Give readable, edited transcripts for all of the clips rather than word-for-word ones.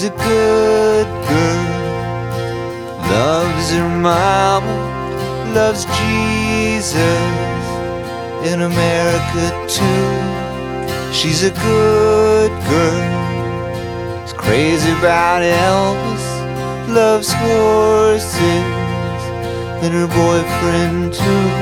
She's a good girl, loves her mama, loves Jesus, in America too. She's a good girl, is crazy about Elvis, loves horses, and her boyfriend too.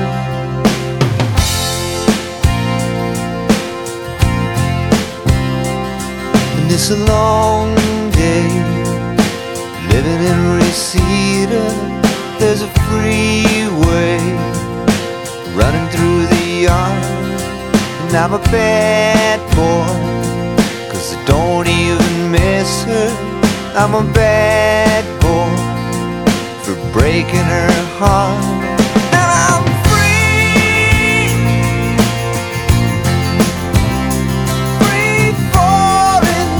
And it's a long day living in Reseda. There's a freeway running through the yard, and I'm a bad boy, 'cause I don't even miss her. I'm a bad boy for breaking her heart. And I'm free, free falling.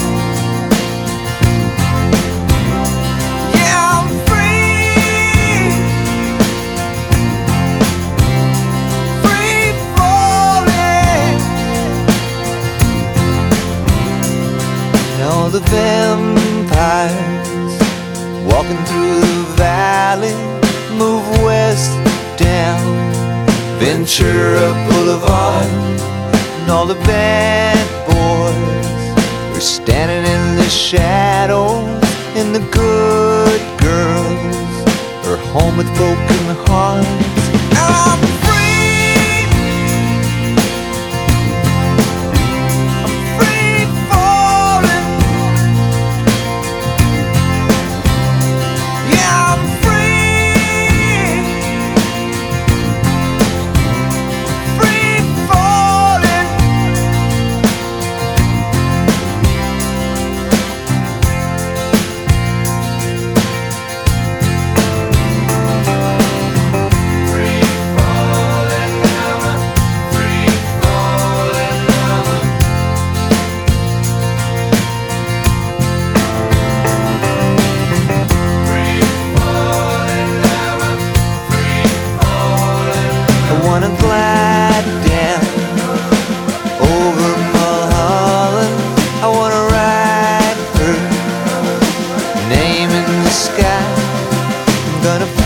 Yeah, I'm free, free falling. And all the vampires walking through the valley move west down Ventura Boulevard, and all the bad boys are standing in the shadows, and the good girls are home with broken hearts. And I'm free, I'm free falling. Yeah, I'm free, free falling. Free falling, I'm free falling, I'm free falling, I'm free falling. I wanna glide down over Mulholland. I wanna write her name in the sky. I'm gonna